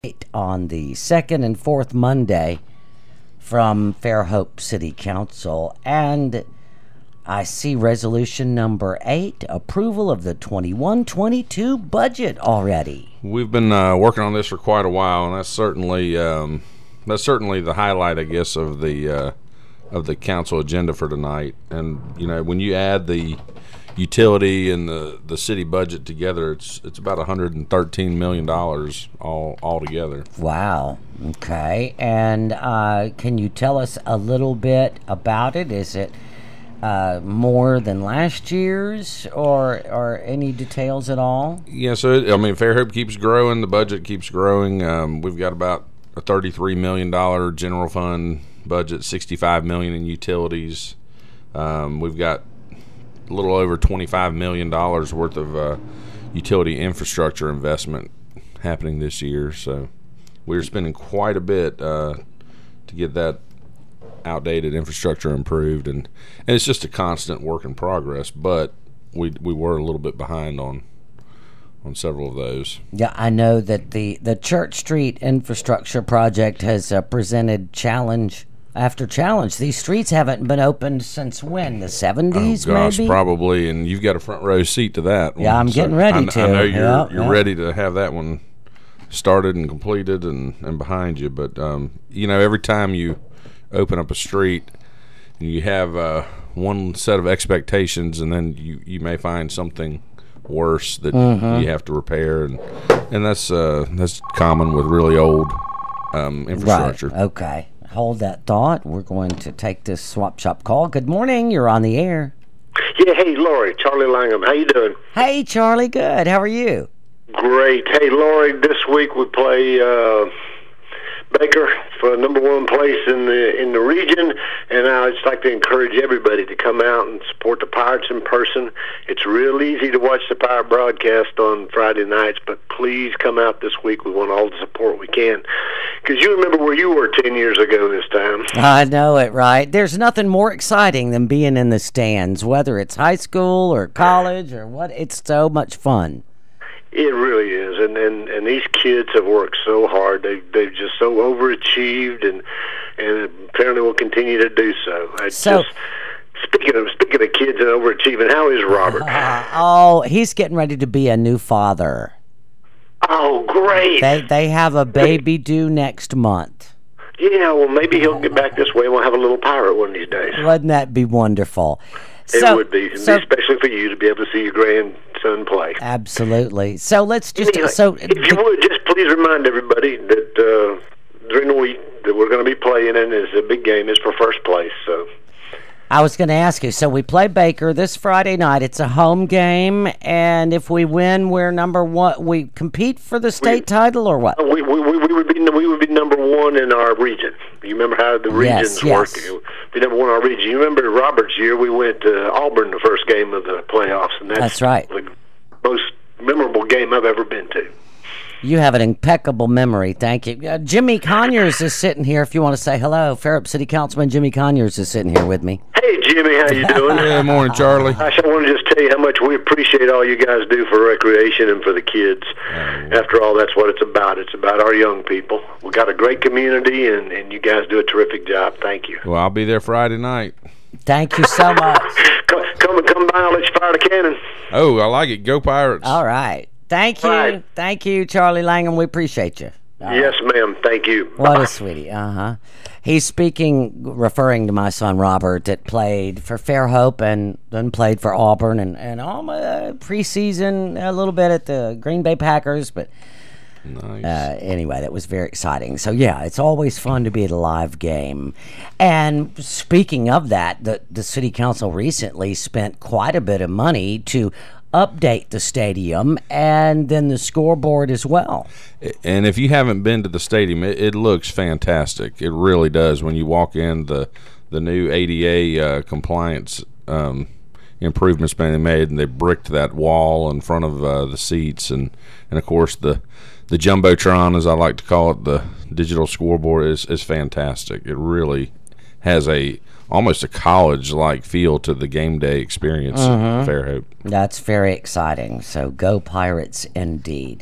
On the second and fourth Monday from Fairhope City Council, and I see resolution number 8, approval of the 21-22 budget already. We've been working on this for quite a while, and that's certainly the highlight, I guess, of the council agenda for tonight. And when you add the utility and the city budget together, it's about $113 million all together. Wow. Okay. And can you tell us a little bit about it? Is it more than last year's, or any details at all? Yeah. So Fairhope keeps growing. The budget keeps growing. We've got about a $33 million general fund budget, $65 million in utilities. We've got a little over $25 million worth of utility infrastructure investment happening this year. So we're spending quite a bit to get that outdated infrastructure improved, and it's just a constant work in progress. But we were a little bit behind on several of those. Yeah, I know that the Church Street infrastructure project has presented challenge after challenge. These streets haven't been opened since when? The 70s, oh, gosh, maybe? Probably, and you've got a front row seat to that one. Yeah, I'm getting ready to. I know you're ready to have that one started and completed and behind you. But, every time you open up a street, you have one set of expectations, and then you may find something worse that you have to repair, and that's common with really old infrastructure. Right. Okay. Hold that thought. We're going to take this swap shop call. Good morning. You're on the air. Yeah, hey, Lori. Charlie Langham. How you doing? Hey, Charlie. Good. How are you? Great. Hey, Lori, this week we play Baker for number one place in the region, and I'd just like to encourage everybody to come out and support the Pirates in person. It's real easy to watch the Pirate broadcast on Friday nights, but please come out this week. We want all the support we can, because you remember where you were 10 years ago this time. I know it, right? There's nothing more exciting than being in the stands, whether it's high school or college or what. It's so much fun. It really is, and these kids have worked so hard. They've just so overachieved, and apparently will continue to do so. Speaking of kids and overachieving, how is Robert? He's getting ready to be a new father. Oh, great! They have a baby due next month. Yeah, well, maybe he'll get back this way and we'll have a little pirate one of these days. Wouldn't that be wonderful? It would be, especially for you to be able to see your grandson play. Absolutely. So let's just... If you would, just please remind everybody that during the week that we're going to be playing in is a big game. It's for first place. So I was going to ask you, so we play Baker this Friday night. It's a home game, and if we win, we're number one. We compete for the state title, or what? We would be number one in our region. You remember how the regions work? Be number one in our region. You remember Robert's year? We went to Auburn the first game of the playoffs, and that's right. The most memorable game I've ever been to. You have an impeccable memory. Thank you. Jimmy Conyers is sitting here. If you want to say hello, Fairhope City Councilman Jimmy Conyers is sitting here with me. Hey, Jimmy, how you doing? Good morning, Charlie. I want to just tell you how much we appreciate all you guys do for recreation and for the kids. After all, that's what it's about. It's about our young people. We've got a great community, and you guys do a terrific job. Thank you. Well, I'll be there Friday night. Thank you so much. Come by and let's fire the cannon. Oh, I like it. Go Pirates. All right. Thank you. Right. Thank you, Charlie Langham. We appreciate you. Yes, ma'am. Thank you. What a sweetie. He's referring to my son Robert, that played for Fairhope and then played for Auburn and all my preseason a little bit at the Green Bay Packers. But nice. Anyway, that was very exciting. So, yeah, it's always fun to be at a live game. And speaking of that, the city council recently spent quite a bit of money to update the stadium and then the scoreboard as well. And if you haven't been to the stadium, it looks fantastic. It really does. When you walk in, the new ADA compliance improvements being made, and they bricked that wall in front of the seats, and of course the Jumbotron, as I like to call it, the digital scoreboard is fantastic. It really has almost a college-like feel to the game day experience at Fairhope. That's very exciting. So go Pirates indeed.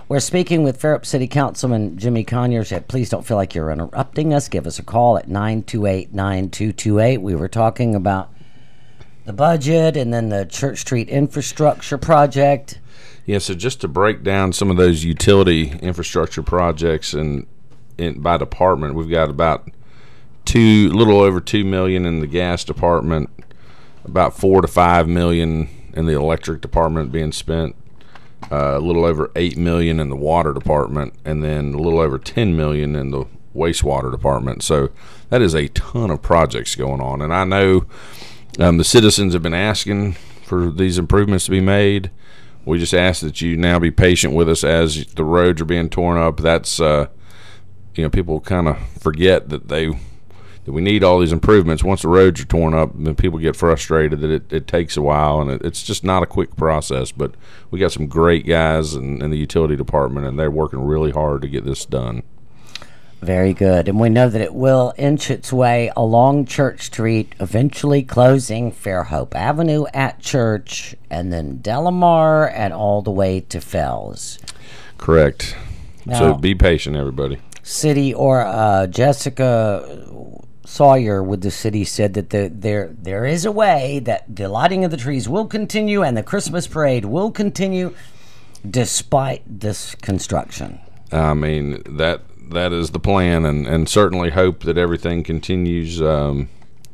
We're speaking with Fairhope City Councilman Jimmy Conyers. Please don't feel like you're interrupting us. Give us a call at 928-9228. We were talking about the budget and then the Church Street infrastructure project. Yeah, so just to break down some of those utility infrastructure projects and by department, we've got about little over $2 million in the gas department, about $4 to $5 million in the electric department being spent, a little over $8 million in the water department, and then a little over $10 million in the wastewater department. So that is a ton of projects going on, and I know the citizens have been asking for these improvements to be made. We just ask that you now be patient with us as the roads are being torn up. That's people kind of forget that we need all these improvements. Once the roads are torn up, then people get frustrated that it takes a while, and it's just not a quick process. But we got some great guys in the utility department, and they're working really hard to get this done. Very good. And we know that it will inch its way along Church Street, eventually closing Fairhope Avenue at Church, and then Delamar, and all the way to Fells. Correct. Now, so be patient, everybody. City or Jessica Sawyer with the city said that there is a way that the lighting of the trees will continue and the Christmas parade will continue despite this construction. I mean, that is the plan, and certainly hope that everything continues, through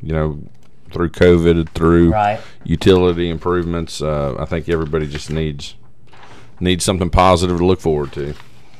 COVID, through utility improvements. I think everybody just needs something positive to look forward to.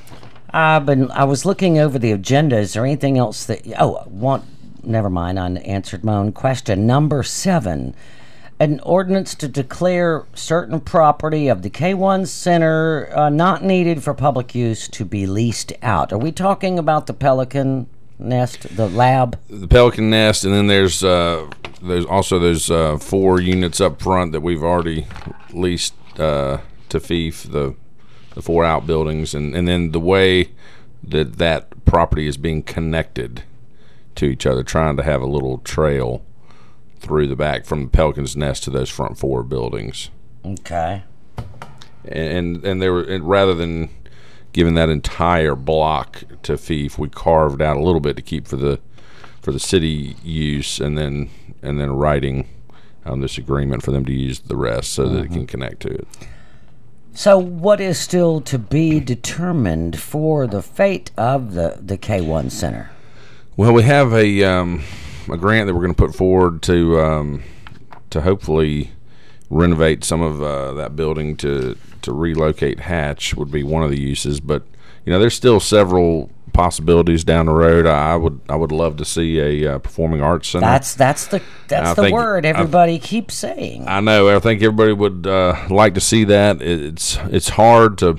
I was looking over the agenda. Is there anything else that... never mind. I answered my own question. Number 7, an ordinance to declare certain property of the K1 Center not needed for public use to be leased out. Are we talking about the Pelican Nest, the lab? The Pelican Nest, and then there's also those 4 units up front that we've already leased to FIF, the 4 outbuildings, and then the way that property is being connected to each other, trying to have a little trail through the back from the Pelican's Nest to those front 4 buildings. Okay. And they were, rather than giving that entire block to FIF, we carved out a little bit to keep for the city use, and then writing this agreement for them to use the rest so that it can connect to it. So what is still to be determined for the fate of the K1 Center? Well, we have a grant that we're going to put forward to hopefully renovate some of that building to relocate Hatch would be one of the uses. But there's still several possibilities down the road. I would love to see a performing arts center. That's the word everybody keeps saying. I know. I think everybody would like to see that. It's hard to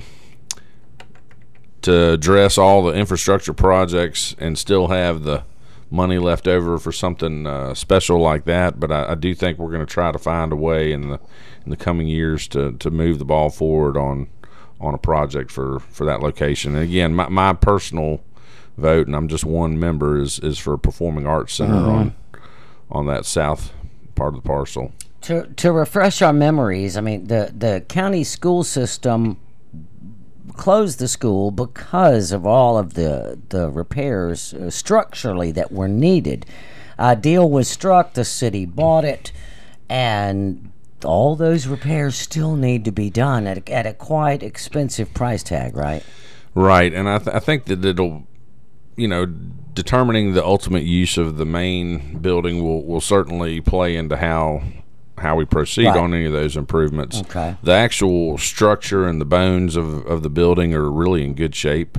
address all the infrastructure projects and still have the money left over for something special like that. But I do think we're going to try to find a way in the coming years to move the ball forward on a project for that location. And again, my personal vote, and I'm just one member, is for a performing arts center on that south part of the parcel. To refresh our memories, I mean, the county school system closed the school because of all of the repairs structurally that were needed. A deal was struck, the city bought it, and all those repairs still need to be done at a quite expensive price tag, right? Right, and I think that it'll, determining the ultimate use of the main building will certainly play into how we proceed on any of those improvements. Okay. The actual structure and the bones of the building are really in good shape.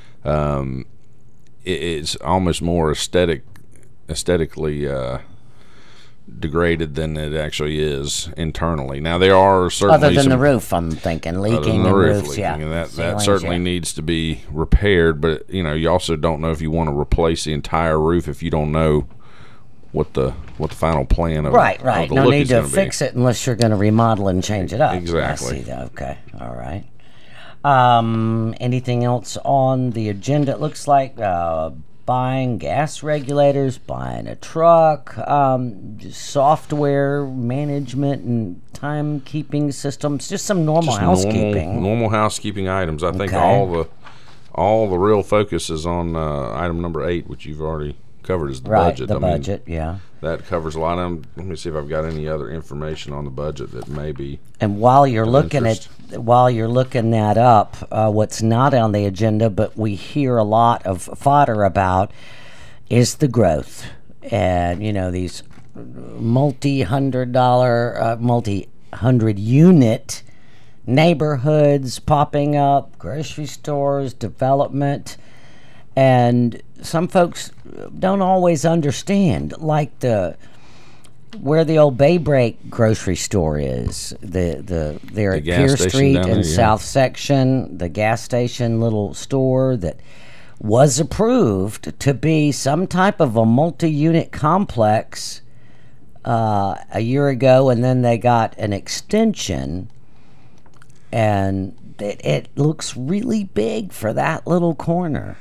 It's almost more aesthetically degraded than it actually is internally. Now there are certainly other than the roof, I'm thinking leaking the and roof roofs, leaking, and that ceilings, certainly needs to be repaired. But you also don't know if you want to replace the entire roof if you don't know what the final plan of right. Of the No look need is to gonna fix be. it unless you're going to remodel and change it up. Exactly. I see that. Okay. All right. Anything else on the agenda? It looks like buying gas regulators, buying a truck, software management and timekeeping systems, just some normal Just housekeeping. normal housekeeping items. I think Okay. all the real focus is on item number 8, which you've already covered, is the Right, budget. the budget, yeah. That covers a lot of them. Let me see if I've got any other information on the budget that may be. And while you're looking interest. while you're looking that up, what's not on the agenda, but we hear a lot of fodder about, is the growth, and these multi-hundred unit neighborhoods popping up, grocery stores, development, and some folks don't always understand, like where the old Bay Break grocery store is, there at gas Pier station Street down in there, yeah. South Section, the gas station little store that was approved to be some type of a multi-unit complex a year ago, and then they got an extension, and it looks really big for that little corner.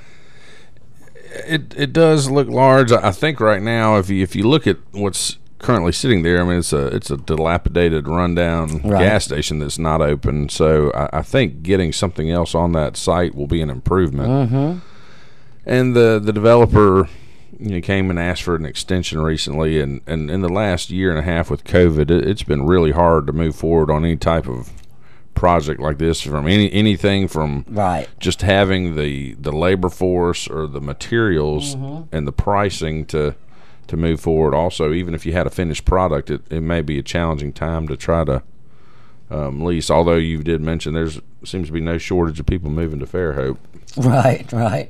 It does look large. I think right now, if you look at what's currently sitting there, I mean, it's a dilapidated, rundown gas station that's not open. So I think getting something else on that site will be an improvement. Mm-hmm. And the developer, came and asked for an extension recently, and in the last year and a half with COVID, it's been really hard to move forward on any type of project like this, from anything from just having the labor force or the materials and the pricing to move forward. Also, even if you had a finished product, it may be a challenging time to try to lease, although you did mention there seems to be no shortage of people moving to Fairhope. Right.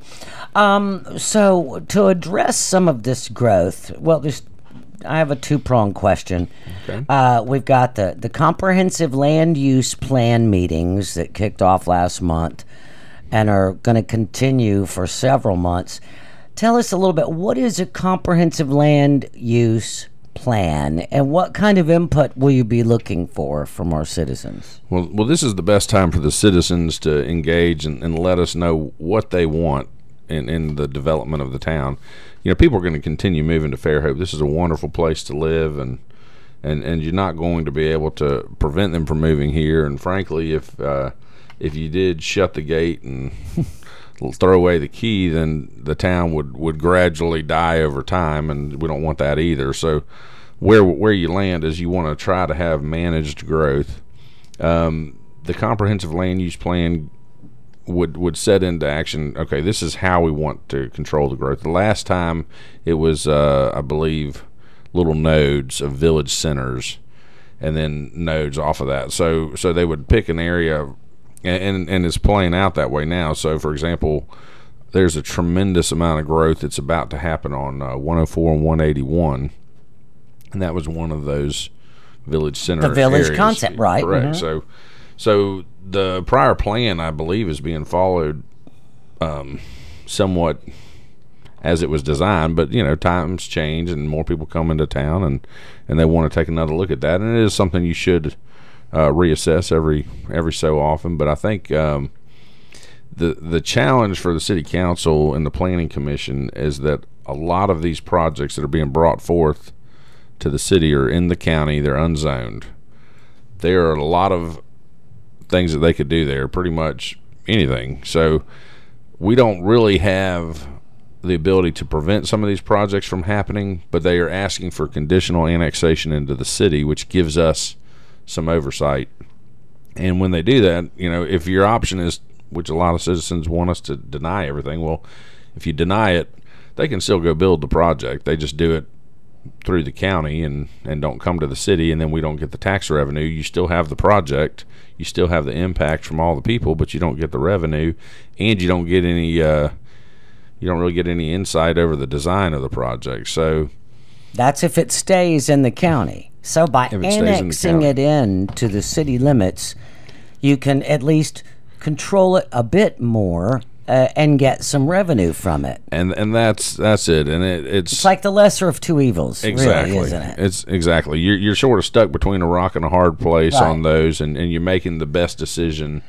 So to address some of this growth, I have a two-pronged question. Okay. We've got the comprehensive land use plan meetings that kicked off last month and are going to continue for several months. Tell us a little bit, what is a comprehensive land use plan, and what kind of input will you be looking for from our citizens? Well, this is the best time for the citizens to engage and let us know what they want in the development of the town. People are going to continue moving to Fairhope. This is a wonderful place to live, and you're not going to be able to prevent them from moving here. And frankly, if you did shut the gate and throw away the key, then the town would gradually die over time, and we don't want that either. So where you land is you want to try to have managed growth. The comprehensive land use plan would set into action, okay, this is how we want to control the growth. The last time it was, I believe, little nodes of village centers and then nodes off of that. So they would pick an area, and it's playing out that way now. So, for example, there's a tremendous amount of growth that's about to happen on 104 and 181, and that was one of those village center The village areas. concept, right? Correct. Mm-hmm. So the prior plan, I believe, is being followed somewhat as it was designed, but times change and more people come into town, and they want to take another look at that, and it is something you should reassess every so often. But I think the challenge for the city council and the planning commission is that a lot of these projects that are being brought forth to the city are in the county, they're unzoned. There are a lot of things that they could do there, pretty much anything. So we don't really have the ability to prevent some of these projects from happening, but they are asking for conditional annexation into the city, which gives us some oversight. And when they do that, if your option is, which a lot of citizens want us to deny everything, well, if you deny it, they can still go build the project. They just do it through the county and don't come to the city, and then we don't get the tax revenue. You still have the project, you still have the impact from all the people, but you don't get the revenue, and you don't get any you don't really get any insight over the design of the project. So that's if it stays in the county. So by annexing it in to the city limits, you can at least control it a bit more and get some revenue from it. And that's it. And it's like the lesser of two evils, exactly, really, isn't it? It's exactly. You're sort of stuck between a rock and a hard place on those, and you're making the best decision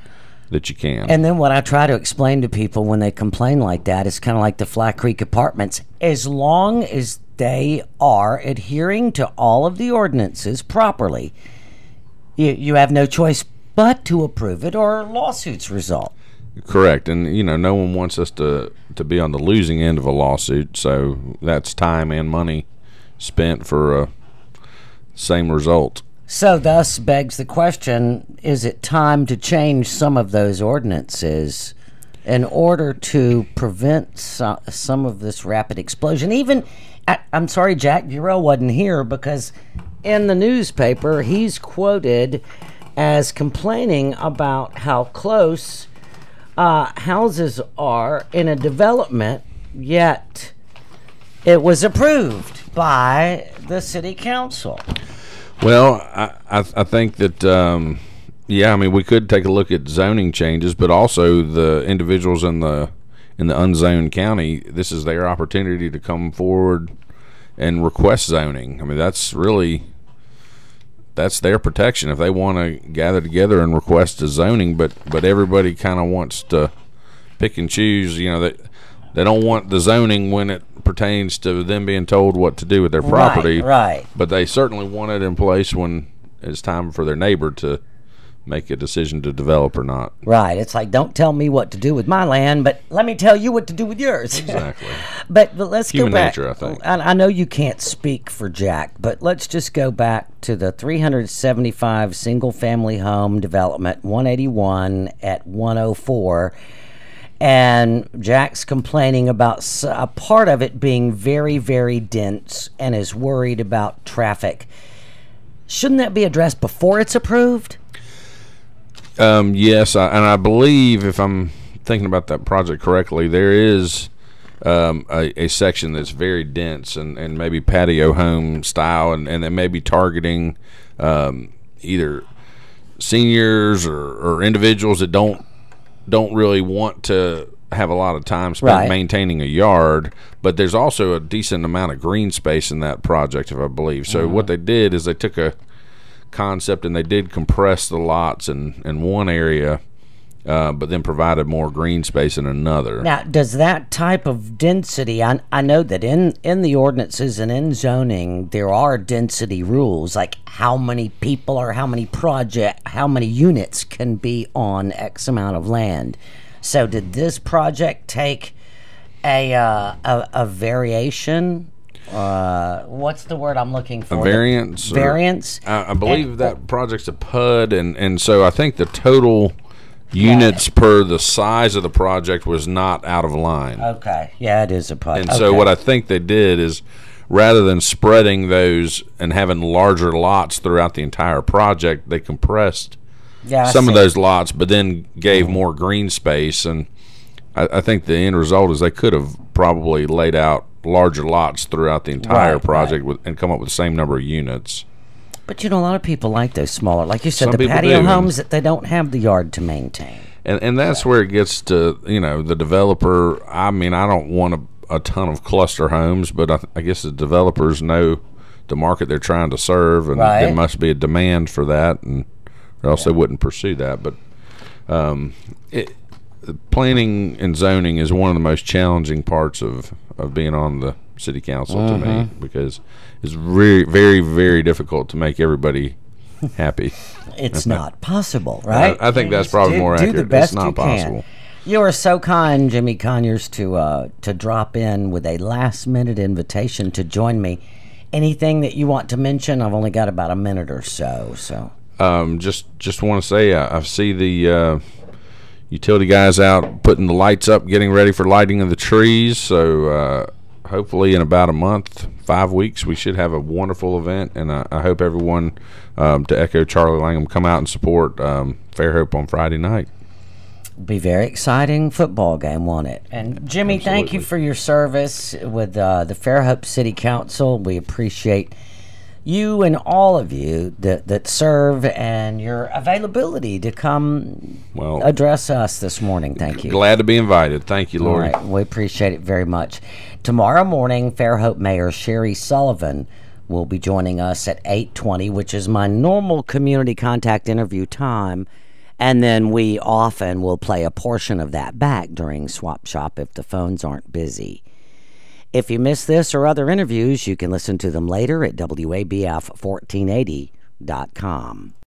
that you can. And then what I try to explain to people when they complain like that is kind of like the Flat Creek Apartments. As long as they are adhering to all of the ordinances properly, you have no choice but to approve it, or lawsuits result. Correct. And, no one wants us to be on the losing end of a lawsuit, so that's time and money spent for a same result. So thus begs the question, is it time to change some of those ordinances in order to prevent some of this rapid explosion? Even, I'm sorry, Jack Bureau wasn't here, because in the newspaper he's quoted as complaining about how close houses are in a development, yet it was approved by the city council. Well, I think that, we could take a look at zoning changes, but also the individuals in the unzoned county, this is their opportunity to come forward and request zoning. I mean, that's their protection if they want to gather together and request a zoning, but everybody kind of wants to pick and choose. They don't want the zoning when it pertains to them being told what to do with their property. Right. But they certainly want it in place when it's time for their neighbor to make a decision to develop or not. Right. It's like, don't tell me what to do with my land, but let me tell you what to do with yours. Exactly. but let's Human go back. Nature, I think. I know you can't speak for Jack, but let's just go back to the 375 single-family home development, 181 at 104. And Jack's complaining about a part of it being very, very dense and is worried about traffic. Shouldn't that be addressed before it's approved? Yes, and I believe, if I'm thinking about that project correctly, there is a section that's very dense and maybe patio home style, and it may be targeting either seniors or individuals that don't really want to have a lot of time spent maintaining a yard, but there's also a decent amount of green space in that project, if I believe. So what they did is they took a concept and they did compress the lots in one area, but then provided more green space in another. Now, does that type of density, I know that in the ordinances and in zoning, there are density rules, like how many people or how many units can be on X amount of land. So did this project take a variation? What's the word I'm looking for? A variance? Variance? I believe that project's a PUD, and so I think the total units per the size of the project was not out of line. Okay. Yeah, it is a PUD. And so what I think they did is, rather than spreading those and having larger lots throughout the entire project, they compressed some of those lots, but then gave more green space. And I think the end result is they could have probably laid out larger lots throughout the entire project and come up with the same number of units. But a lot of people like those smaller, like you said, Some the patio do. homes that they don't have the yard to maintain. And that's where it gets to, the developer. I mean, I don't want a ton of cluster homes, but I guess the developers know the market they're trying to serve, and there must be a demand for that, or else they wouldn't pursue that. But planning and zoning is one of the most challenging parts of being on the city council to me, because it's very, very, very difficult to make everybody happy. It's not possible, right? I think that's probably more accurate. Do the best it's not you possible. Can. You are so kind, Jimmy Conyers, to drop in with a last-minute invitation to join me. Anything that you want to mention? I've only got about a minute or so. Just want to say I see the utility guys out putting the lights up, getting ready for lighting of the trees. So hopefully in about a month, 5 weeks, we should have a wonderful event. And I hope everyone, to echo Charlie Langham, come out and support Fairhope on Friday night. Be very exciting football game, won't it? And Jimmy, thank you for your service with the Fairhope City Council. We appreciate you and all of you that serve, and your availability to come address us this morning. Thank you. Glad to be invited. Thank you, Lori. All right, we appreciate it very much. Tomorrow morning, Fairhope Mayor Sherry Sullivan will be joining us at 8:20, which is my normal community contact interview time. And then we often will play a portion of that back during Swap Shop if the phones aren't busy. If you miss this or other interviews, you can listen to them later at WABF1480.com.